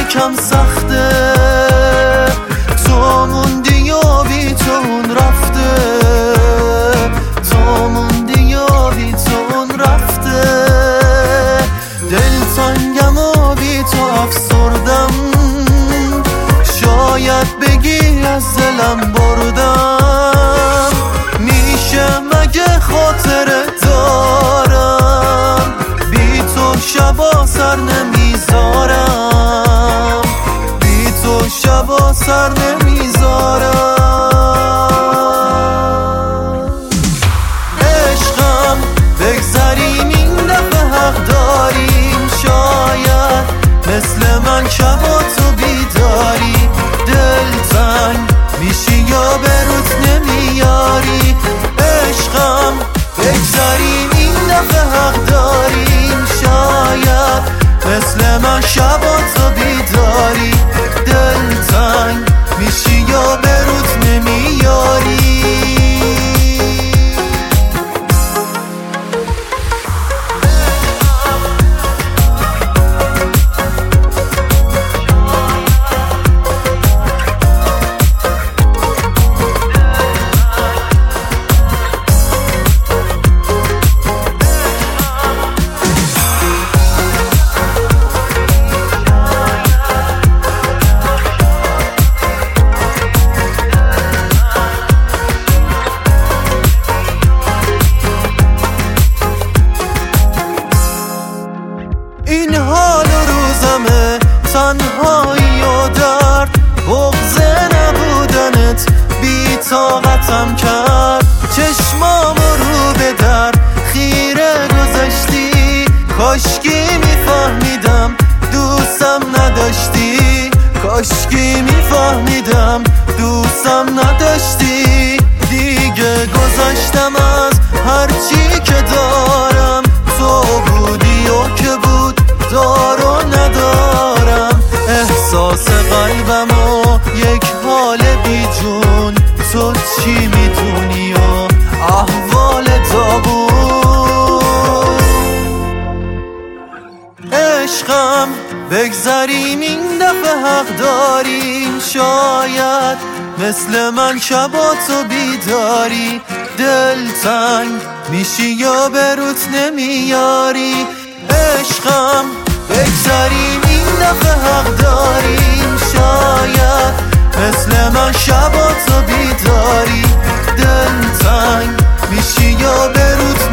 یکم سخته، تو موندی و بی تو اون رفته، تو موندی و بی تو اون رفته. دلتنگم و بی تو افسردم، شاید بگی از دلم بردم. میشه مگه خاطرت دارم، بی تو شبا سر نمیذارم، بی تو شبا سر نمیذارم. عشقم بگذریم این دفعه حق داریم، شاید مثل من شبا تو بیداری، دلتنگ میشی یا به روت نمیاری. عشقم بگذریم این دفعه حق داریم، شاید مثل من شبا تو بیداری، دلتنگ میشی یا به روت نمیاری. این حال و روزمه، تنهایی و درد، بغض نبودنت بی طاقتم کرد. چشمامو رو به در خیره گذاشتی، کاشکی میفهمیدم دوستم نداشتی، کاشکی میفهمیدم دوستم نداشتی. دیگه گذاشتم از هرچی که دارم، تو بودی و که بود دارو ندارم. احساس قلبم و یک حال بی جون، تو چی میدونی و احوال داغون. عشقم بگذریم این دفعه حق داریم، شاید مثل من شبا تو بیداری، دلتنگ میشی یا به روت نمیاری. عشقم بگذریم این دفعه حق داریم، شاید مثل من شبا تو بیداری، دلتنگ میشی یا به روت